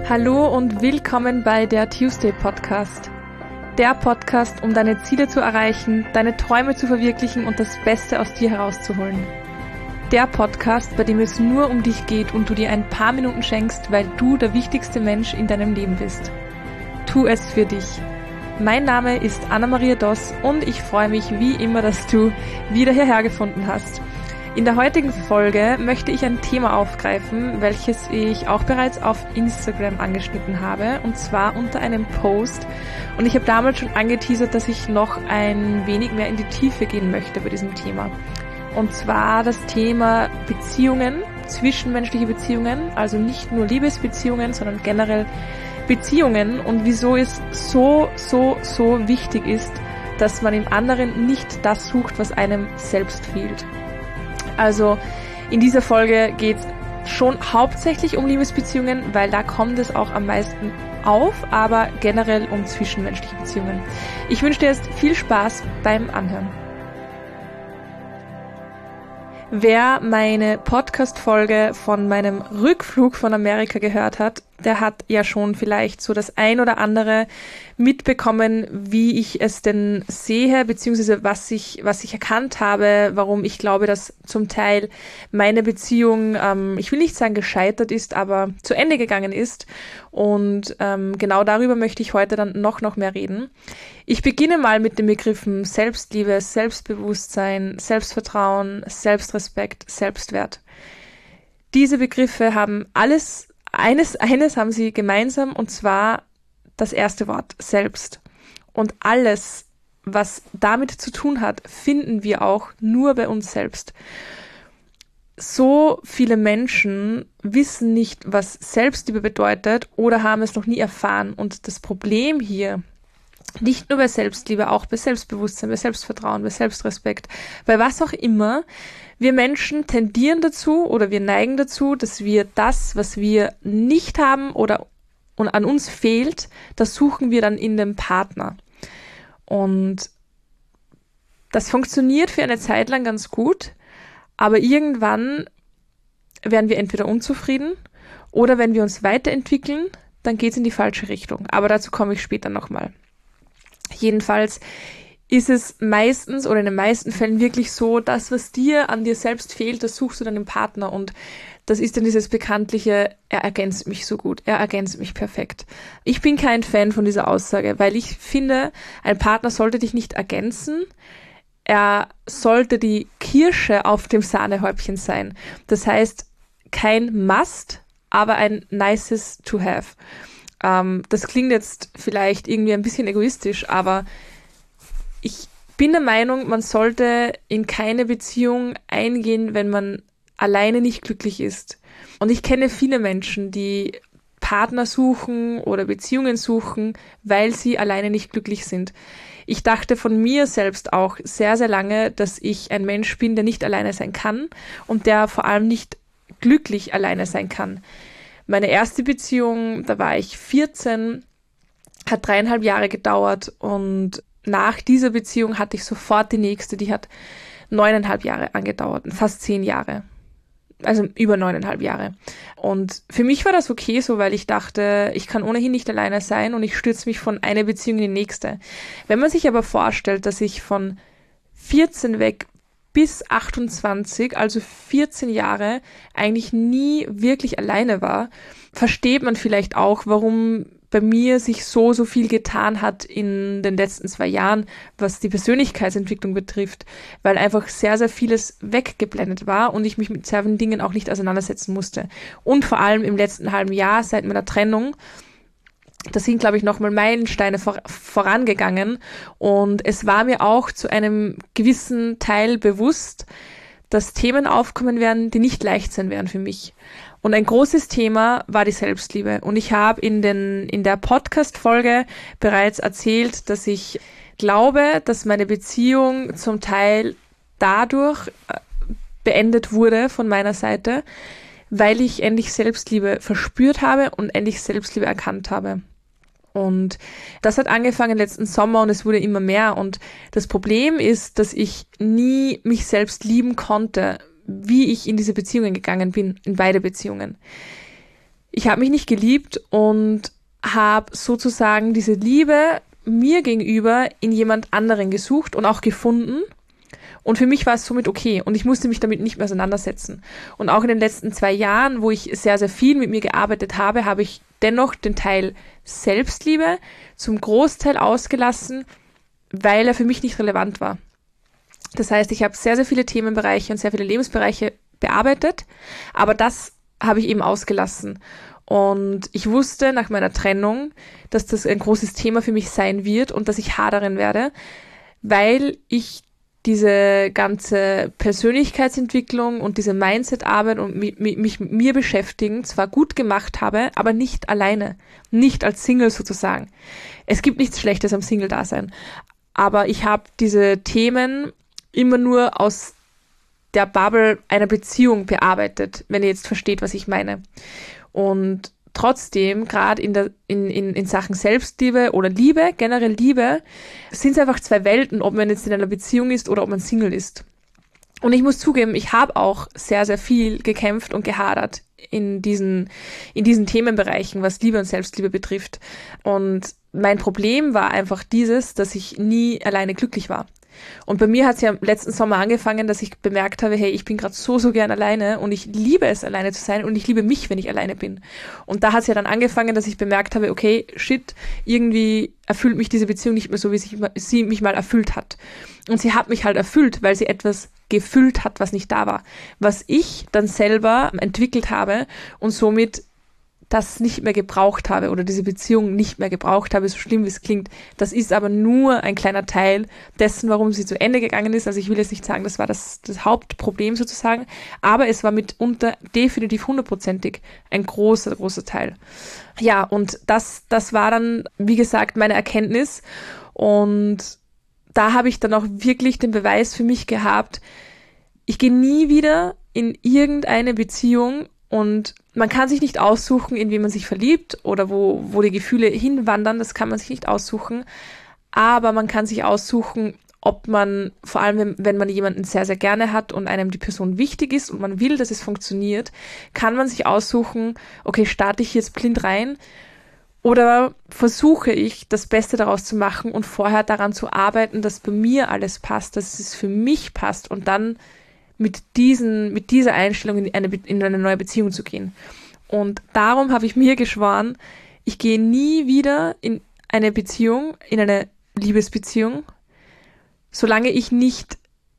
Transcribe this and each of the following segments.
Hallo und willkommen bei der Tuesday Podcast. Der Podcast, um deine Ziele zu erreichen, deine Träume zu verwirklichen und das Beste aus dir herauszuholen. Der Podcast, bei dem es nur um dich geht und du dir ein paar Minuten schenkst, weil du der wichtigste Mensch in deinem Leben bist. Tu es für dich. Mein Name ist Anna-Maria Doss und ich freue mich wie immer, dass du wieder hierher gefunden hast. In der heutigen Folge möchte ich ein Thema aufgreifen, welches ich auch bereits auf Instagram angeschnitten habe, und zwar unter einem Post. Und ich habe damals schon angeteasert, dass ich noch ein wenig mehr in die Tiefe gehen möchte bei diesem Thema. Und zwar das Thema Beziehungen, zwischenmenschliche Beziehungen, also nicht nur Liebesbeziehungen, sondern generell Beziehungen und wieso es so wichtig ist, dass man im anderen nicht das sucht, was einem selbst fehlt. Also in dieser Folge geht es schon hauptsächlich um Liebesbeziehungen, weil da kommt es auch am meisten auf, aber generell um zwischenmenschliche Beziehungen. Ich wünsche dir jetzt viel Spaß beim Anhören. Wer meine Podcast-Folge von meinem Rückflug von Amerika gehört hat, der hat ja schon vielleicht so das ein oder andere mitbekommen, wie ich es denn sehe, beziehungsweise was ich erkannt habe, warum ich glaube, dass zum Teil meine Beziehung, ich will nicht sagen gescheitert ist, aber zu Ende gegangen ist. Und genau darüber möchte ich heute dann noch mehr reden. Ich beginne mal mit den Begriffen Selbstliebe, Selbstbewusstsein, Selbstvertrauen, Selbstrespekt, Selbstwert. Diese Begriffe haben eines haben sie gemeinsam, und zwar das erste Wort, selbst. Und alles, was damit zu tun hat, finden wir auch nur bei uns selbst. So viele Menschen wissen nicht, was Selbstliebe bedeutet oder haben es noch nie erfahren. Und das Problem hier, nicht nur bei Selbstliebe, auch bei Selbstbewusstsein, bei Selbstvertrauen, bei Selbstrespekt, bei was auch immer, wir Menschen tendieren dazu oder wir neigen dazu, dass wir das, was wir nicht haben oder an uns fehlt, das suchen wir dann in dem Partner. Und das funktioniert für eine Zeit lang ganz gut, aber irgendwann werden wir entweder unzufrieden oder wenn wir uns weiterentwickeln, dann geht es in die falsche Richtung. Aber dazu komme ich später nochmal. Jedenfalls ist es meistens oder in den meisten Fällen wirklich so, das, was dir an dir selbst fehlt, das suchst du dann im Partner, und das ist dann dieses bekanntliche, er ergänzt mich so gut, er ergänzt mich perfekt. Ich bin kein Fan von dieser Aussage, weil ich finde, ein Partner sollte dich nicht ergänzen, er sollte die Kirsche auf dem Sahnehäubchen sein. Das heißt, kein Must, aber ein nices to have. Das klingt jetzt vielleicht irgendwie ein bisschen egoistisch, aber ich bin der Meinung, man sollte in keine Beziehung eingehen, wenn man alleine nicht glücklich ist. Und ich kenne viele Menschen, die Partner suchen oder Beziehungen suchen, weil sie alleine nicht glücklich sind. Ich dachte von mir selbst auch sehr, sehr lange, dass ich ein Mensch bin, der nicht alleine sein kann und der vor allem nicht glücklich alleine sein kann. Meine erste Beziehung, da war ich 14, hat 3,5 Jahre gedauert, und nach dieser Beziehung hatte ich sofort die nächste, die hat 9,5 Jahre angedauert, fast 10 Jahre. Also über 9,5 Jahre. Und für mich war das okay so, weil ich dachte, ich kann ohnehin nicht alleine sein und ich stürze mich von einer Beziehung in die nächste. Wenn man sich aber vorstellt, dass ich von 14 weg bis 28, also 14 Jahre, eigentlich nie wirklich alleine war, versteht man vielleicht auch, warum bei mir sich so viel getan hat in den letzten 2 Jahren, was die Persönlichkeitsentwicklung betrifft, weil einfach sehr, sehr vieles weggeblendet war und ich mich mit sehr vielen Dingen auch nicht auseinandersetzen musste. Und vor allem im letzten halben Jahr seit meiner Trennung, da sind, glaube ich, nochmal Meilensteine vorangegangen, und es war mir auch zu einem gewissen Teil bewusst, dass Themen aufkommen werden, die nicht leicht sein werden für mich. Und ein großes Thema war die Selbstliebe. Und ich habe in der Podcast-Folge bereits erzählt, dass ich glaube, dass meine Beziehung zum Teil dadurch beendet wurde von meiner Seite, weil ich endlich Selbstliebe verspürt habe und endlich Selbstliebe erkannt habe. Und das hat angefangen letzten Sommer und es wurde immer mehr. Und das Problem ist, dass ich nie mich selbst lieben konnte, wie ich in diese Beziehungen gegangen bin, in beide Beziehungen. Ich habe mich nicht geliebt und habe sozusagen diese Liebe mir gegenüber in jemand anderen gesucht und auch gefunden. Und für mich war es somit okay und ich musste mich damit nicht mehr auseinandersetzen. Und auch in den letzten 2 Jahren, wo ich sehr, sehr viel mit mir gearbeitet habe, habe ich dennoch den Teil Selbstliebe zum Großteil ausgelassen, weil er für mich nicht relevant war. Das heißt, ich habe sehr, sehr viele Themenbereiche und sehr viele Lebensbereiche bearbeitet, aber das habe ich eben ausgelassen. Und ich wusste nach meiner Trennung, dass das ein großes Thema für mich sein wird und dass ich hadern werde, weil ich diese ganze Persönlichkeitsentwicklung und diese Mindset-Arbeit und mich mit mir beschäftigen zwar gut gemacht habe, aber nicht alleine, nicht als Single sozusagen. Es gibt nichts Schlechtes am Single-Dasein, aber ich habe diese Themen immer nur aus der Bubble einer Beziehung bearbeitet, wenn ihr jetzt versteht, was ich meine. Und trotzdem, gerade in Sachen Selbstliebe oder Liebe, generell Liebe, sind es einfach 2 Welten, ob man jetzt in einer Beziehung ist oder ob man Single ist. Und ich muss zugeben, ich habe auch sehr, sehr viel gekämpft und gehadert in diesen Themenbereichen, was Liebe und Selbstliebe betrifft. Und mein Problem war einfach dieses, dass ich nie alleine glücklich war. Und bei mir hat es ja letzten Sommer angefangen, dass ich bemerkt habe, hey, ich bin gerade so, so gern alleine und ich liebe es, alleine zu sein und ich liebe mich, wenn ich alleine bin. Und da hat es ja dann angefangen, dass ich bemerkt habe, okay, shit, irgendwie erfüllt mich diese Beziehung nicht mehr so, wie sie mich mal erfüllt hat. Und sie hat mich halt erfüllt, weil sie etwas gefüllt hat, was nicht da war. Was ich dann selber entwickelt habe und somit das nicht mehr gebraucht habe oder diese Beziehung nicht mehr gebraucht habe, so schlimm wie es klingt. Das ist aber nur ein kleiner Teil dessen, warum sie zu Ende gegangen ist. Also ich will jetzt nicht sagen, das war das Hauptproblem sozusagen, aber es war mitunter definitiv 100%ig ein großer, großer Teil. Ja, und das war dann, wie gesagt, meine Erkenntnis und da habe ich dann auch wirklich den Beweis für mich gehabt, ich gehe nie wieder in irgendeine Beziehung und man kann sich nicht aussuchen, in wen man sich verliebt oder wo die Gefühle hinwandern, das kann man sich nicht aussuchen. Aber man kann sich aussuchen, ob man, vor allem wenn man jemanden sehr, sehr gerne hat und einem die Person wichtig ist und man will, dass es funktioniert, kann man sich aussuchen, okay, starte ich jetzt blind rein oder versuche ich, das Beste daraus zu machen und vorher daran zu arbeiten, dass bei mir alles passt, dass es für mich passt und dann mit dieser Einstellung in eine neue Beziehung zu gehen. Und darum habe ich mir geschworen, ich gehe nie wieder in eine Beziehung, in eine Liebesbeziehung, solange ich nicht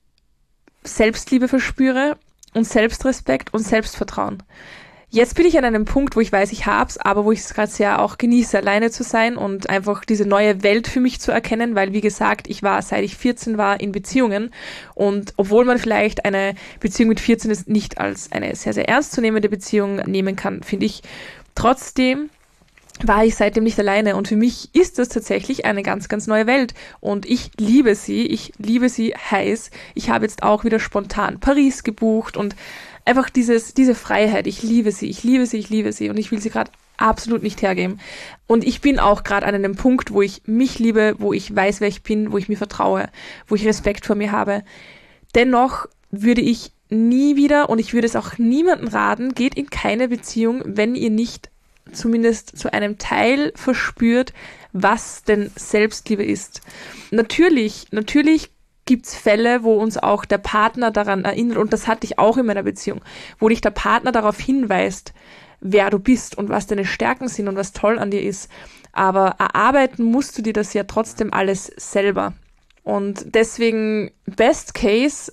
Selbstliebe verspüre und Selbstrespekt und Selbstvertrauen. Jetzt bin ich an einem Punkt, wo ich weiß, ich hab's, aber wo ich es gerade sehr auch genieße, alleine zu sein und einfach diese neue Welt für mich zu erkennen, weil, wie gesagt, ich war, seit ich 14 war, in Beziehungen und obwohl man vielleicht eine Beziehung mit 14 nicht als eine sehr, sehr ernstzunehmende Beziehung nehmen kann, finde ich, trotzdem war ich seitdem nicht alleine und für mich ist das tatsächlich eine ganz, ganz neue Welt und ich liebe sie heiß. Ich habe jetzt auch wieder spontan Paris gebucht und einfach diese Freiheit, ich liebe sie und ich will sie gerade absolut nicht hergeben. Und ich bin auch gerade an einem Punkt, wo ich mich liebe, wo ich weiß, wer ich bin, wo ich mir vertraue, wo ich Respekt vor mir habe. Dennoch würde ich nie wieder, und ich würde es auch niemandem raten, geht in keine Beziehung, wenn ihr nicht zumindest zu einem Teil verspürt, was denn Selbstliebe ist. Natürlich gibt's Fälle, wo uns auch der Partner daran erinnert, und das hatte ich auch in meiner Beziehung, wo dich der Partner darauf hinweist, wer du bist und was deine Stärken sind und was toll an dir ist. Aber erarbeiten musst du dir das ja trotzdem alles selber. Und deswegen, best case,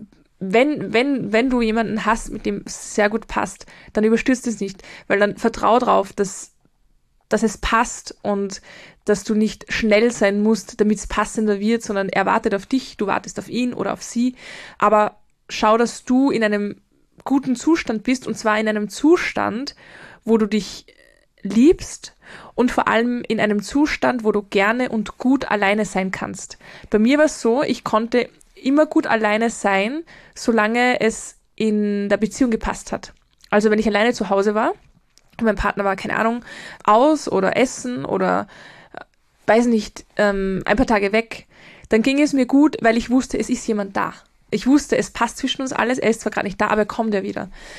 wenn du jemanden hast, mit dem es sehr gut passt, dann überstürzt es nicht, weil dann vertrau drauf, dass es passt und dass du nicht schnell sein musst, damit es passender wird, sondern er wartet auf dich, du wartest auf ihn oder auf sie. Aber schau, dass du in einem guten Zustand bist und zwar in einem Zustand, wo du dich liebst und vor allem in einem Zustand, wo du gerne und gut alleine sein kannst. Bei mir war es so, ich konnte immer gut alleine sein, solange es in der Beziehung gepasst hat. Also wenn ich alleine zu Hause war, und mein Partner war, keine Ahnung, aus oder essen oder weiß nicht, ein paar Tage weg, dann ging es mir gut, weil ich wusste, es ist jemand da. Ich wusste, es passt zwischen uns alles, er ist zwar gerade nicht da, aber er kommt ja wieder.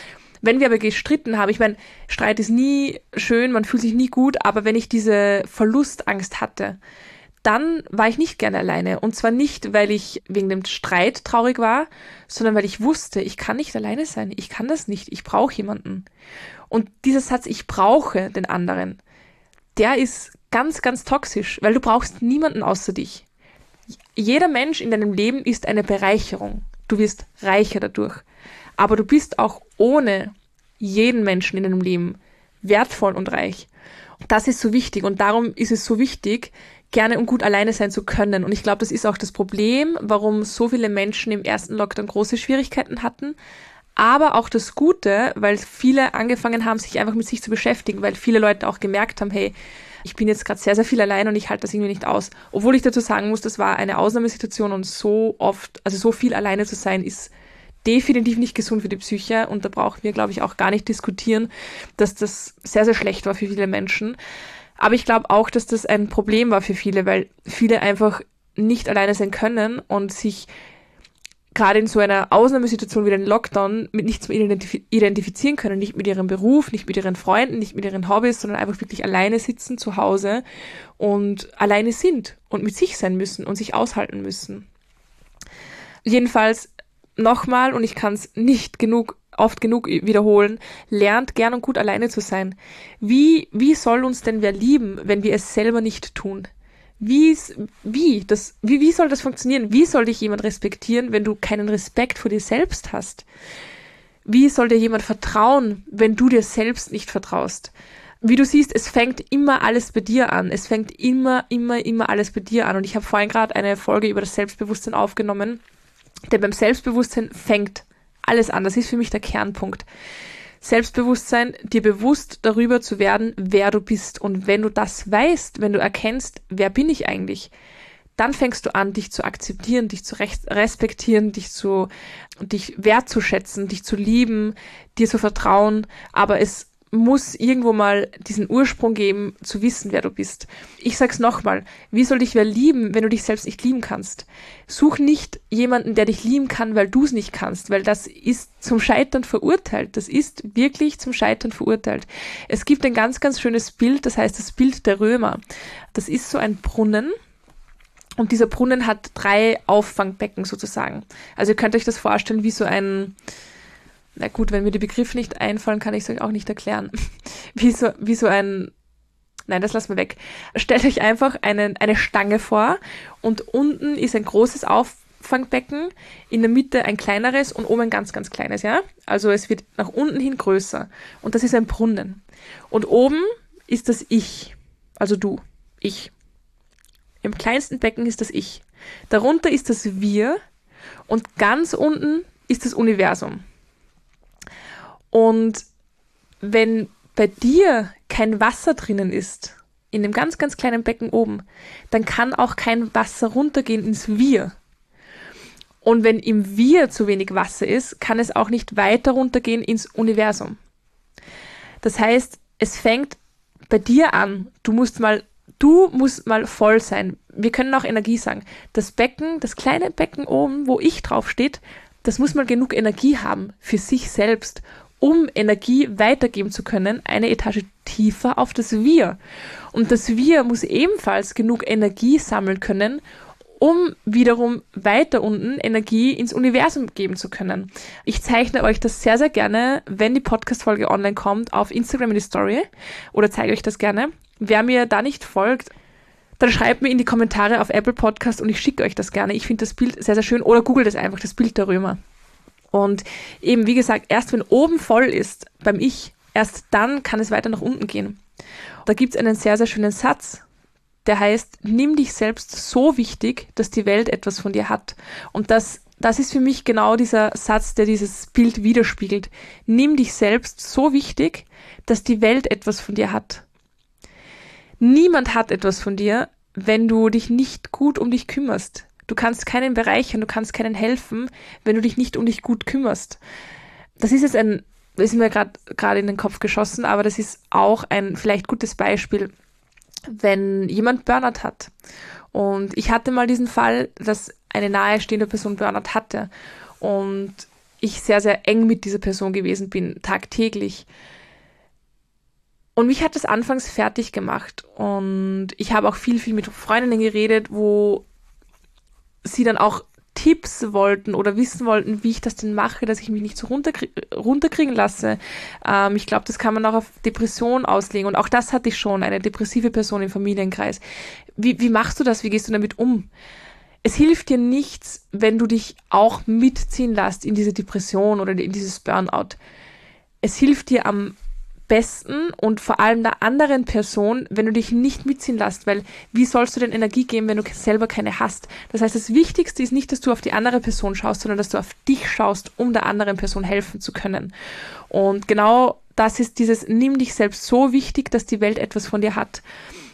Wenn wir aber gestritten haben, ich meine, Streit ist nie schön, man fühlt sich nie gut, aber wenn ich diese Verlustangst hatte, dann war ich nicht gerne alleine. Und zwar nicht, weil ich wegen dem Streit traurig war, sondern weil ich wusste, ich kann nicht alleine sein. Ich kann das nicht. Ich brauche jemanden. Und dieser Satz, ich brauche den anderen, der ist ganz, ganz toxisch, weil du brauchst niemanden außer dich. Jeder Mensch in deinem Leben ist eine Bereicherung. Du wirst reicher dadurch. Aber du bist auch ohne jeden Menschen in deinem Leben wertvoll und reich. Das ist so wichtig und darum ist es so wichtig, gerne und gut alleine sein zu können. Und ich glaube, das ist auch das Problem, warum so viele Menschen im ersten Lockdown große Schwierigkeiten hatten. Aber auch das Gute, weil viele angefangen haben, sich einfach mit sich zu beschäftigen, weil viele Leute auch gemerkt haben, hey, ich bin jetzt gerade sehr, sehr viel allein und ich halte das irgendwie nicht aus. Obwohl ich dazu sagen muss, das war eine Ausnahmesituation und so oft, also so viel alleine zu sein, ist definitiv nicht gesund für die Psyche und da brauchen wir, glaube ich, auch gar nicht diskutieren, dass das sehr, sehr schlecht war für viele Menschen. Aber ich glaube auch, dass das ein Problem war für viele, weil viele einfach nicht alleine sein können und sich gerade in so einer Ausnahmesituation wie den Lockdown mit nichts mehr identifizieren können, nicht mit ihrem Beruf, nicht mit ihren Freunden, nicht mit ihren Hobbys, sondern einfach wirklich alleine sitzen zu Hause und alleine sind und mit sich sein müssen und sich aushalten müssen. Jedenfalls nochmal, und ich kann es nicht oft genug wiederholen, lernt gern und gut alleine zu sein. Wie soll uns denn wer lieben, wenn wir es selber nicht tun? Wie soll das funktionieren? Wie soll dich jemand respektieren, wenn du keinen Respekt vor dir selbst hast? Wie soll dir jemand vertrauen, wenn du dir selbst nicht vertraust? Wie du siehst, es fängt immer alles bei dir an. Es fängt immer alles bei dir an. Und ich habe vorhin gerade eine Folge über das Selbstbewusstsein aufgenommen. Denn beim Selbstbewusstsein fängt alles an. Das ist für mich der Kernpunkt. Selbstbewusstsein, dir bewusst darüber zu werden, wer du bist. Und wenn du das weißt, wenn du erkennst, wer bin ich eigentlich, dann fängst du an, dich zu akzeptieren, dich zu respektieren, dich wertzuschätzen, dich zu lieben, dir zu vertrauen. Aber es muss irgendwo mal diesen Ursprung geben, zu wissen, wer du bist. Ich sag's nochmal, wie soll dich wer lieben, wenn du dich selbst nicht lieben kannst? Such nicht jemanden, der dich lieben kann, weil du es nicht kannst, weil das ist zum Scheitern verurteilt. Das ist wirklich zum Scheitern verurteilt. Es gibt ein ganz, ganz schönes Bild, das heißt das Bild der Römer. Das ist so ein Brunnen. Und dieser Brunnen hat 3 Auffangbecken sozusagen. Also ihr könnt euch das vorstellen wie so ein, na gut, wenn mir die Begriffe nicht einfallen, kann ich es euch auch nicht erklären. Wie so ein, nein, das lassen wir weg. Stellt euch einfach eine Stange vor und unten ist ein großes Auffangbecken, in der Mitte ein kleineres und oben ein ganz, ganz kleines, ja? Also es wird nach unten hin größer und das ist ein Brunnen. Und oben ist das Ich, also du, ich. Im kleinsten Becken ist das Ich. Darunter ist das Wir und ganz unten ist das Universum. Und wenn bei dir kein Wasser drinnen ist, in dem ganz, ganz kleinen Becken oben, dann kann auch kein Wasser runtergehen ins Wir. Und wenn im Wir zu wenig Wasser ist, kann es auch nicht weiter runtergehen ins Universum. Das heißt, es fängt bei dir an. Du musst mal voll sein. Wir können auch Energie sagen. Das Becken, das kleine Becken oben, wo Ich drauf steht, das muss mal genug Energie haben für sich selbst, um Energie weitergeben zu können, eine Etage tiefer auf das Wir. Und das Wir muss ebenfalls genug Energie sammeln können, um wiederum weiter unten Energie ins Universum geben zu können. Ich zeichne euch das sehr, sehr gerne, wenn die Podcast-Folge online kommt, auf Instagram in die Story oder zeige euch das gerne. Wer mir da nicht folgt, dann schreibt mir in die Kommentare auf Apple Podcast und ich schicke euch das gerne. Ich finde das Bild sehr, sehr schön oder googelt es einfach, das Bild der Römer. Und eben, wie gesagt, erst wenn oben voll ist, beim Ich, erst dann kann es weiter nach unten gehen. Da gibt es einen sehr, sehr schönen Satz, der heißt, nimm dich selbst so wichtig, dass die Welt etwas von dir hat. Und das ist für mich genau dieser Satz, der dieses Bild widerspiegelt. Nimm dich selbst so wichtig, dass die Welt etwas von dir hat. Niemand hat etwas von dir, wenn du dich nicht gut um dich kümmerst. Du kannst keinen bereichern, du kannst keinen helfen, wenn du dich nicht um dich gut kümmerst. Das ist mir gerade in den Kopf geschossen, aber das ist auch ein vielleicht gutes Beispiel, wenn jemand Burnout hat. Und ich hatte mal diesen Fall, dass eine nahestehende Person Burnout hatte. Und ich sehr, sehr eng mit dieser Person gewesen bin, tagtäglich. Und mich hat das anfangs fertig gemacht. Und ich habe auch viel, viel mit Freundinnen geredet, wo sie dann auch Tipps wollten oder wissen wollten, wie ich das denn mache, dass ich mich nicht so runterkriegen lasse. Ich glaube, das kann man auch auf Depression auslegen. Und auch das hatte ich schon, eine depressive Person im Familienkreis. Wie machst du das? Wie gehst du damit um? Es hilft dir nichts, wenn du dich auch mitziehen lässt in diese Depression oder in dieses Burnout. Es hilft dir am besten und vor allem der anderen Person, wenn du dich nicht mitziehen lässt, weil wie sollst du denn Energie geben, wenn du selber keine hast? Das heißt, das Wichtigste ist nicht, dass du auf die andere Person schaust, sondern dass du auf dich schaust, um der anderen Person helfen zu können. Und genau das ist dieses, nimm dich selbst so wichtig, dass die Welt etwas von dir hat.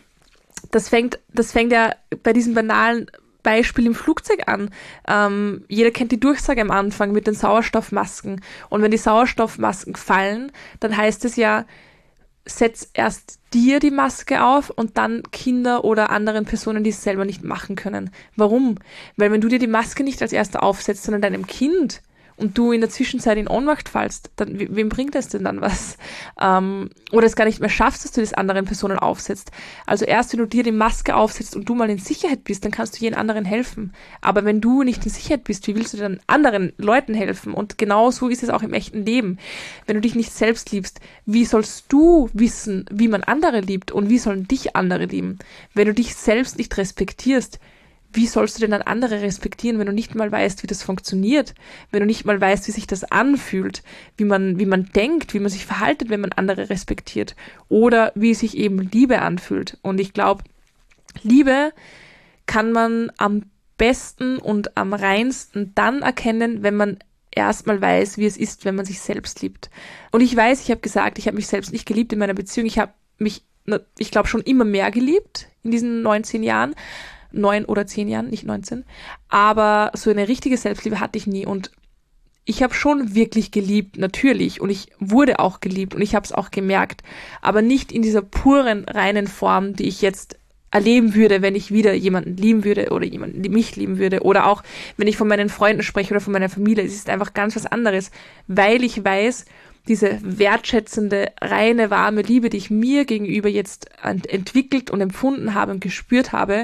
Das fängt ja bei diesem banalen Beispiel im Flugzeug an. Jeder kennt die Durchsage am Anfang mit den Sauerstoffmasken. Und wenn die Sauerstoffmasken fallen, dann heißt es ja, setz erst dir die Maske auf und dann Kinder oder anderen Personen, die es selber nicht machen können. Warum? Weil wenn du dir die Maske nicht als erster aufsetzt, sondern deinem Kind, und du in der Zwischenzeit in Ohnmacht fallst, dann wem bringt es denn dann was? Oder es gar nicht mehr schaffst, dass du das anderen Personen aufsetzt. Also erst, wenn du dir die Maske aufsetzt und du mal in Sicherheit bist, dann kannst du jeden anderen helfen. Aber wenn du nicht in Sicherheit bist, wie willst du dann anderen Leuten helfen? Und genau so ist es auch im echten Leben. Wenn du dich nicht selbst liebst, wie sollst du wissen, wie man andere liebt und wie sollen dich andere lieben? Wenn du dich selbst nicht respektierst, wie sollst du denn dann andere respektieren, wenn du nicht mal weißt, wie das funktioniert? Wenn du nicht mal weißt, wie sich das anfühlt, wie man denkt, wie man sich verhaltet, wenn man andere respektiert? Oder wie sich eben Liebe anfühlt? Und ich glaube, Liebe kann man am besten und am reinsten dann erkennen, wenn man erstmal weiß, wie es ist, wenn man sich selbst liebt. Und ich weiß, ich habe gesagt, ich habe mich selbst nicht geliebt in meiner Beziehung. Ich habe mich, ich glaube, schon immer mehr geliebt in diesen 19 Jahren. 9 oder 10 Jahren, nicht 19. Aber so eine richtige Selbstliebe hatte ich nie. Und ich habe schon wirklich geliebt, natürlich. Und ich wurde auch geliebt und ich habe es auch gemerkt. Aber nicht in dieser puren, reinen Form, die ich jetzt erleben würde, wenn ich wieder jemanden lieben würde oder jemanden, die mich lieben würde. Oder auch, wenn ich von meinen Freunden spreche oder von meiner Familie. Es ist einfach ganz was anderes, weil ich weiß, diese wertschätzende, reine, warme Liebe, die ich mir gegenüber jetzt entwickelt und empfunden habe und gespürt habe,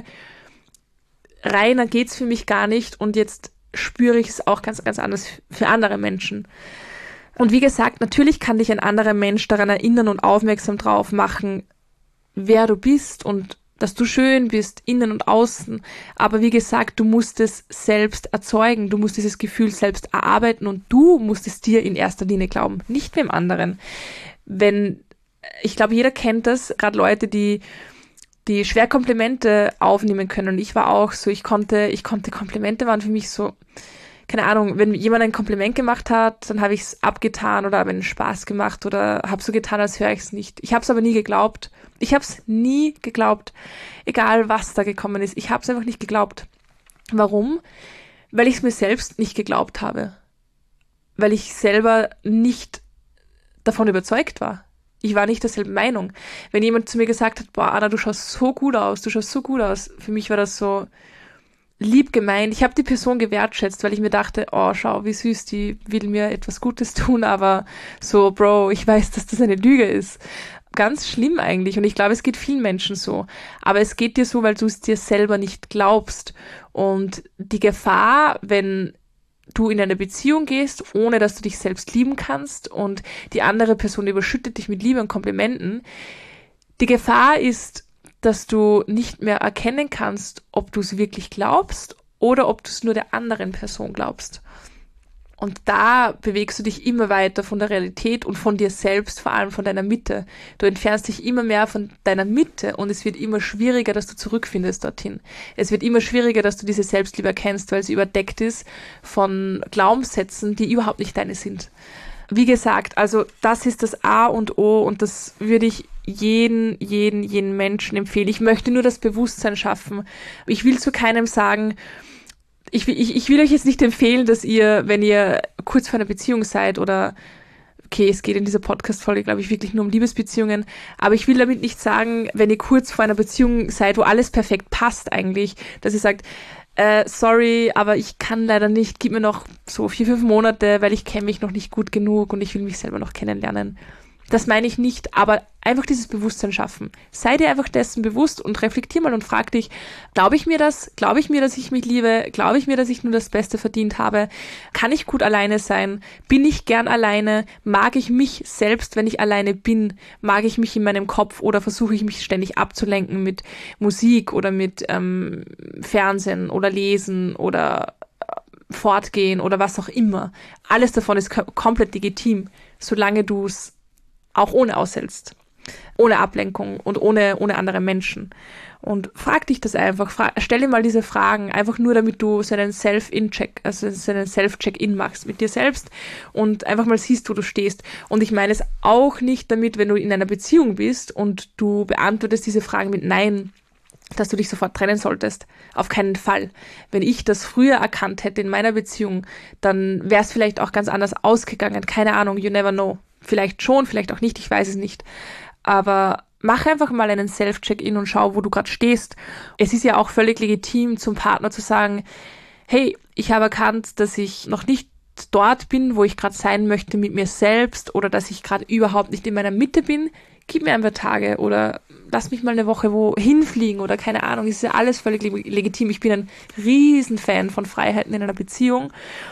reiner geht's für mich gar nicht und jetzt spüre ich es auch ganz, ganz anders für andere Menschen. Und wie gesagt, natürlich kann dich ein anderer Mensch daran erinnern und aufmerksam drauf machen, wer du bist und dass du schön bist, innen und außen. Aber wie gesagt, du musst es selbst erzeugen, du musst dieses Gefühl selbst erarbeiten und du musst es dir in erster Linie glauben, nicht wem anderen. Ich glaube, jeder kennt das, gerade Leute, die schwer Komplimente aufnehmen können. Und ich war auch so, ich konnte Komplimente waren für mich so, keine Ahnung, wenn jemand ein Kompliment gemacht hat, dann habe ich es abgetan oder habe einen Spaß gemacht oder habe so getan, als höre ich es nicht. Ich habe es aber nie geglaubt. Ich habe es nie geglaubt, egal was da gekommen ist. Ich habe es einfach nicht geglaubt. Warum? Weil ich es mir selbst nicht geglaubt habe. Weil ich selber nicht davon überzeugt war. Ich war nicht derselben Meinung. Wenn jemand zu mir gesagt hat, boah, Anna, du schaust so gut aus, für mich war das so lieb gemeint. Ich habe die Person gewertschätzt, weil ich mir dachte, oh, schau, wie süß, die will mir etwas Gutes tun, aber so, Bro, ich weiß, dass das eine Lüge ist. Ganz schlimm eigentlich und ich glaube, es geht vielen Menschen so. Aber es geht dir so, weil du es dir selber nicht glaubst. Und die Gefahr, wenn du in eine Beziehung gehst, ohne dass du dich selbst lieben kannst und die andere Person überschüttet dich mit Liebe und Komplimenten. Die Gefahr ist, dass du nicht mehr erkennen kannst, ob du es wirklich glaubst oder ob du es nur der anderen Person glaubst. Und da bewegst du dich immer weiter von der Realität und von dir selbst, vor allem von deiner Mitte. Du entfernst dich immer mehr von deiner Mitte und es wird immer schwieriger, dass du zurückfindest dorthin. Es wird immer schwieriger, dass du diese Selbstliebe erkennst, weil sie überdeckt ist von Glaubenssätzen, die überhaupt nicht deine sind. Wie gesagt, also das ist das A und O und das würde ich jeden Menschen empfehlen. Ich möchte nur das Bewusstsein schaffen. Ich will zu keinem sagen, ich will euch jetzt nicht empfehlen, dass ihr, wenn ihr kurz vor einer Beziehung seid oder, okay, es geht in dieser Podcast-Folge, glaube ich, wirklich nur um Liebesbeziehungen, aber ich will damit nicht sagen, wenn ihr kurz vor einer Beziehung seid, wo alles perfekt passt eigentlich, dass ihr sagt, sorry, aber ich kann leider nicht, gib mir noch so 4-5 Monate, weil ich kenne mich noch nicht gut genug und ich will mich selber noch kennenlernen. Das meine ich nicht, aber einfach dieses Bewusstsein schaffen. Sei dir einfach dessen bewusst und reflektier mal und frag dich, glaube ich mir das? Glaube ich mir, dass ich mich liebe? Glaube ich mir, dass ich nur das Beste verdient habe? Kann ich gut alleine sein? Bin ich gern alleine? Mag ich mich selbst, wenn ich alleine bin? Mag ich mich in meinem Kopf oder versuche ich mich ständig abzulenken mit Musik oder mit Fernsehen oder Lesen oder Fortgehen oder was auch immer? Alles davon ist komplett legitim, solange du es auch ohne aushältst, ohne Ablenkung und ohne andere Menschen. Und frag dich das einfach, stell dir mal diese Fragen, einfach nur damit du so einen Self-In-Check, also so einen Self-Check-In machst mit dir selbst und einfach mal siehst, wo du stehst. Und ich meine es auch nicht damit, wenn du in einer Beziehung bist und du beantwortest diese Fragen mit Nein, dass du dich sofort trennen solltest. Auf keinen Fall. Wenn ich das früher erkannt hätte in meiner Beziehung, dann wäre es vielleicht auch ganz anders ausgegangen. Keine Ahnung, you never know. Vielleicht schon, vielleicht auch nicht, ich weiß es nicht. Aber mach einfach mal einen Self-Check-In und schau, wo du gerade stehst. Es ist ja auch völlig legitim, zum Partner zu sagen, hey, ich habe erkannt, dass ich noch nicht dort bin, wo ich gerade sein möchte mit mir selbst oder dass ich gerade überhaupt nicht in meiner Mitte bin. Gib mir ein paar Tage oder lass mich mal eine Woche wohin fliegen oder keine Ahnung. Es ist ja alles völlig legitim. Ich bin ein Riesenfan von Freiheiten in einer Beziehung.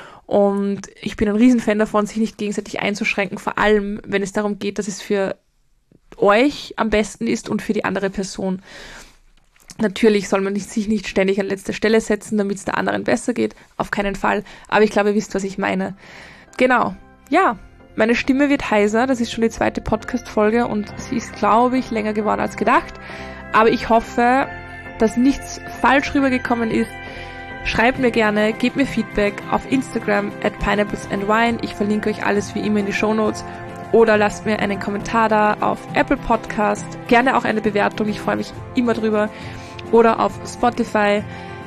Und ich bin ein Riesenfan davon, sich nicht gegenseitig einzuschränken, vor allem, wenn es darum geht, dass es für euch am besten ist und für die andere Person. Natürlich soll man sich nicht ständig an letzte Stelle setzen, damit es der anderen besser geht. Auf keinen Fall. Aber ich glaube, ihr wisst, was ich meine. Genau. Ja, meine Stimme wird heiser. Das ist schon die 2. Podcast-Folge und sie ist, glaube ich, länger geworden als gedacht. Aber ich hoffe, dass nichts falsch rübergekommen ist. Schreibt mir gerne, gebt mir Feedback auf Instagram @pineapplesandwine. Ich verlinke euch alles wie immer in die Shownotes. Oder lasst mir einen Kommentar da auf Apple Podcast. Gerne auch eine Bewertung, ich freue mich immer drüber. Oder auf Spotify.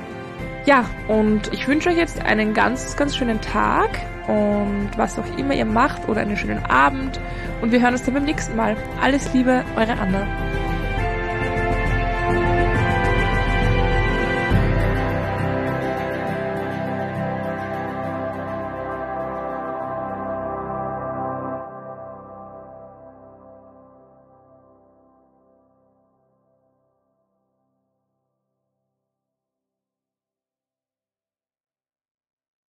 Ja, und ich wünsche euch jetzt einen ganz, ganz schönen Tag. Und was auch immer ihr macht oder einen schönen Abend. Und wir hören uns dann beim nächsten Mal. Alles Liebe, eure Anna.